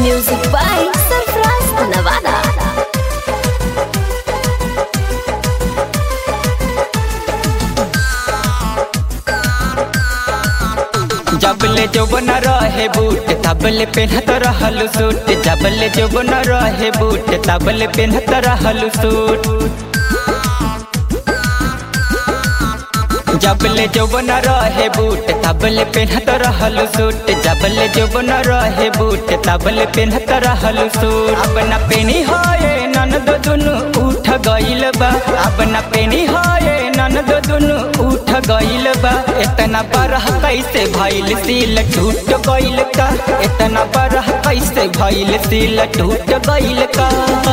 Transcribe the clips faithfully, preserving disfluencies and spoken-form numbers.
Music by Surprise Nevada. जबले जौबन रहे boot तबले पेन्हत रहल सूट। जबले जौबन रहे बूट तबले पेन्हत रहल सूट। जबले जौबन रहे बूट तबले पेन्हत रहल सूट। जबले जौबन रहे बूट तबले पेन्हत रहल सूट। अब न पेनी होए ननद दुनु उठ गइल बा। अब न पेनी होए ननद दुनु उठ गइल बा। इतना बरह कैसे भइल सिल टूट गइल का। इतना बरह कैसे भइल सिल टूट गइल का।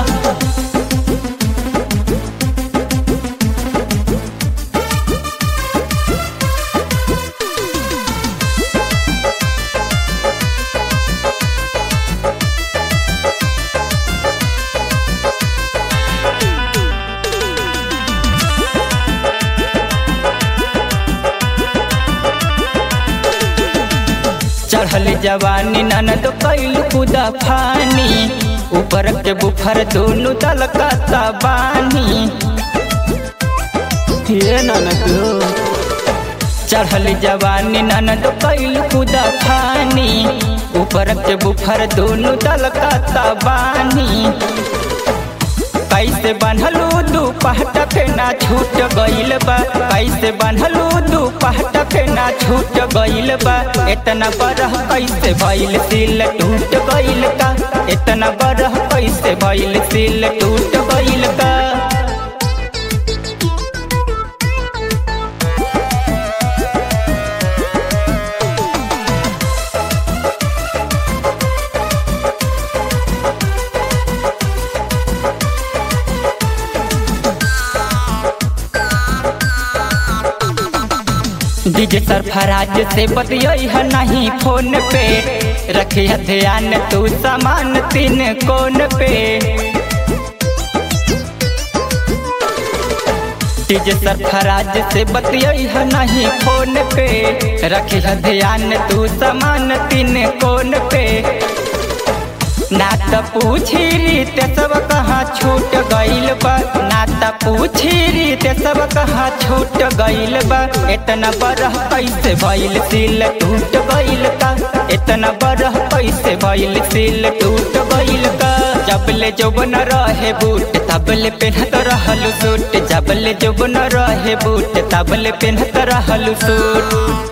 चढ़ल जवानी ननद कैल खुदा फानी। ऊपर के बुफर दोनों तलकता बानी। ये ननद चढ़ल जवानी ननद कैल खुदा फानी। ऊपर के बुफर दोनों तलकता बानी। कैसे बन्हलू दू पहट फेना छूट गइल बा। कैसे बन्हलू दू पहट फेना छूट गइल बा। इतना बरह कैसे भइल सिल टूट गइल का। इतना बरह कैसे भइल सिल टूट गइल का। डीजे सरफराज से बतियाई है नहीं फोन पे। रखिया ध्यान तू सामान तीन कोन पे। डीजे सरफराज से बतियाई है नहीं फोन पे। रखिया ध्यान तू सामान तीन कोन पे। ना त पूछी रीत सब कहाँ छूट गइल बा। ना त पूछी रीत सब कहाँ छूट गइल बा। इतना बरह कैसे भइल सिल टूट गइल का। इतना बरह कैसे भइल सिल टूट गइल का। जबले जौबन रहे बूट तबले पेन्हत रहल सूट। जबले जौबन रहे बूट तबले पेन्हत रहल सूट।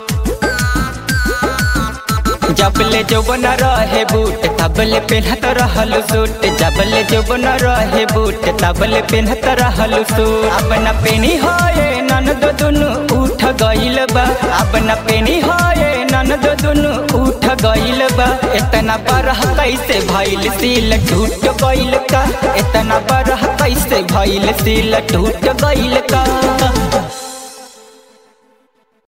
जबले जौबन रहे बूट तबले पेन्हत रहल सूट। जबले जौबन रहे बूट तबले पेन्हत रहल सूट। अब न पेनी होए ननद दुनु उठ गइल बा। अब न पेनी होए ननद दुनु उठ गइल बा। इतना बरह कैसे भइल सिल टूट गइल का। इतना बरह कैसे भइल सिल टूट गइल का।